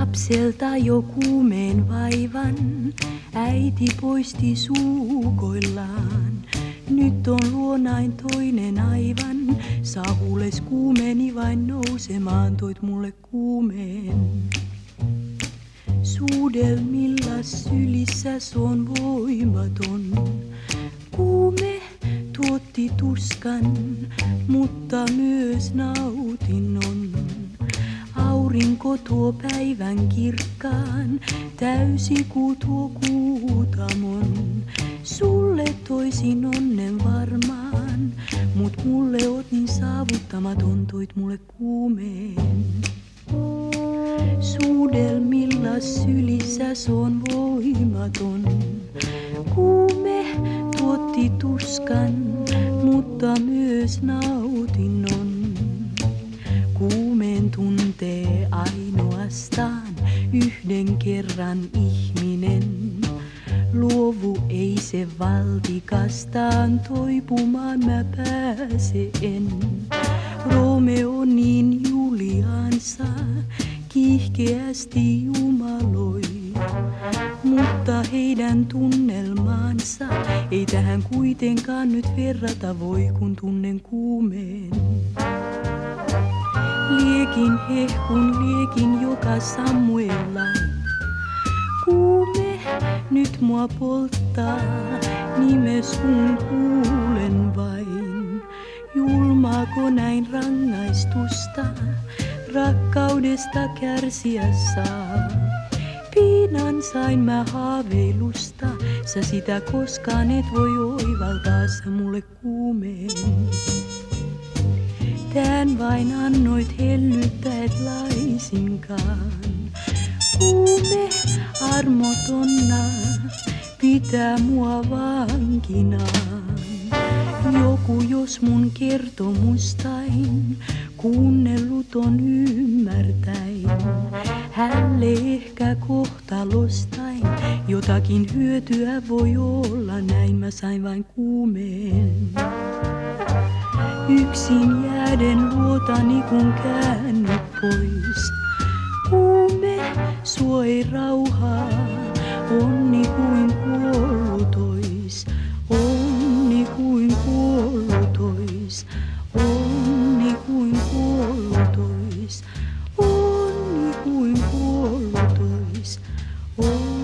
Lapselta jo kuumeen vaivan äiti poisti suukoillaan. Nyt on luonain toinen aivan, sahules kuumeni vain nousemaan, toit mulle kuumeen. Suudelmilla sylissä se on voimaton. Kuume tuotti tuskan, mutta myös nautinnon. Aurinko tuo päivän kirkkaan, täysikuu tuo kuutamon. Sulle toisin onnen varmaan, mut mulle oot niin saavuttamaton, toit mulle kuumeen. Suudelmilla sylissä se on voimaton. Kuume tuotti tuskan, mutta myös nautinnon. Kuumeen tuntee ainoastaan yhden kerran ihminen. Luovu ei se valtikastaan, toipumaan mä pääse en. Romeo niin Juliansa kiihkeästi jumaloi, mutta heidän tunnelmaansa ei tähän kuitenkaan nyt verrata voi, kun tunnen kuumeen. Liekin hehkun, liekin joka sammuellaan. Kuume nyt mua polttaa, nimes sun kuulen vain. Julmaako näin rangaistusta, rakkaudesta kärsiä saa. Piinan sain mä haaveilusta, sä sitä koskaan et voi oivaltaa, sä mulle kuumeen. Tän vain annoit hellyttää et laisinkaan. Kuume armotonna pitää mua vankinaan. Joku jos mun kertomustain kuunnellut on ymmärtäin. Hälle ehkä kohtalostain jotakin hyötyä voi olla, näin mä sain vain kuumeen. Yksin jääden luotani kun käännyt pois. Kuume suo ei rauhaa, onni kuin kuollut ois. Onni kuin kuollut ois. Onni kuin kuollut ois. Onni kuin kuollut ois.